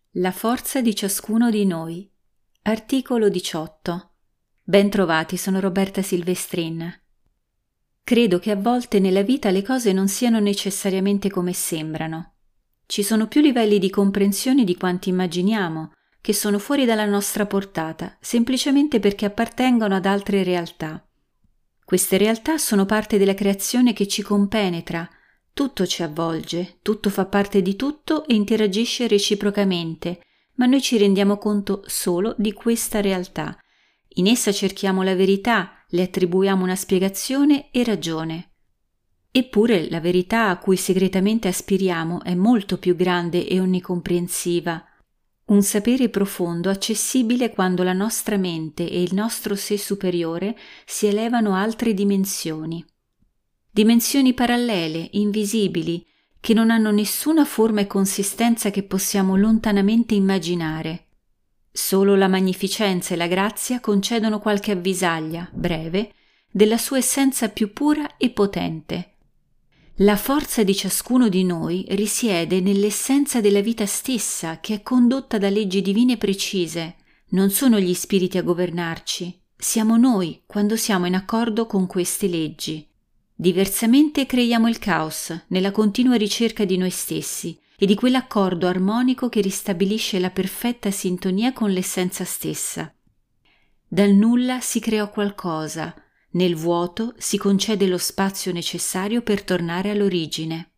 La forza di ciascuno di noi. Articolo 18. Ben trovati, sono Roberta Silvestrin. Credo che a volte nella vita le cose non siano necessariamente come sembrano. Ci sono più livelli di comprensione di quanti immaginiamo, che sono fuori dalla nostra portata, semplicemente perché appartengono ad altre realtà. Queste realtà sono parte della creazione che ci compenetra. Tutto ci avvolge, tutto fa parte di tutto e interagisce reciprocamente, ma noi ci rendiamo conto solo di questa realtà. In essa cerchiamo la verità, le attribuiamo una spiegazione e ragione. Eppure la verità a cui segretamente aspiriamo è molto più grande e onnicomprensiva. Un sapere profondo accessibile quando la nostra mente e il nostro sé superiore si elevano a altre dimensioni. Dimensioni parallele, invisibili, che non hanno nessuna forma e consistenza che possiamo lontanamente immaginare. Solo la magnificenza e la grazia concedono qualche avvisaglia, breve, della sua essenza più pura e potente. La forza di ciascuno di noi risiede nell'essenza della vita stessa, che è condotta da leggi divine precise. Non sono gli spiriti a governarci, siamo noi quando siamo in accordo con queste leggi. Diversamente creiamo il caos nella continua ricerca di noi stessi e di quell'accordo armonico che ristabilisce la perfetta sintonia con l'essenza stessa. Dal nulla si creò qualcosa, nel vuoto si concede lo spazio necessario per tornare all'origine.